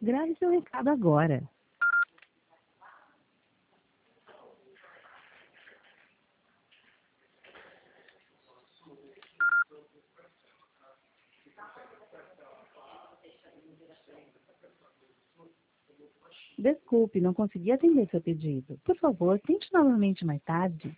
Grave seu recado agora. Desculpe, não consegui atender seu pedido. Por favor, tente novamente mais tarde.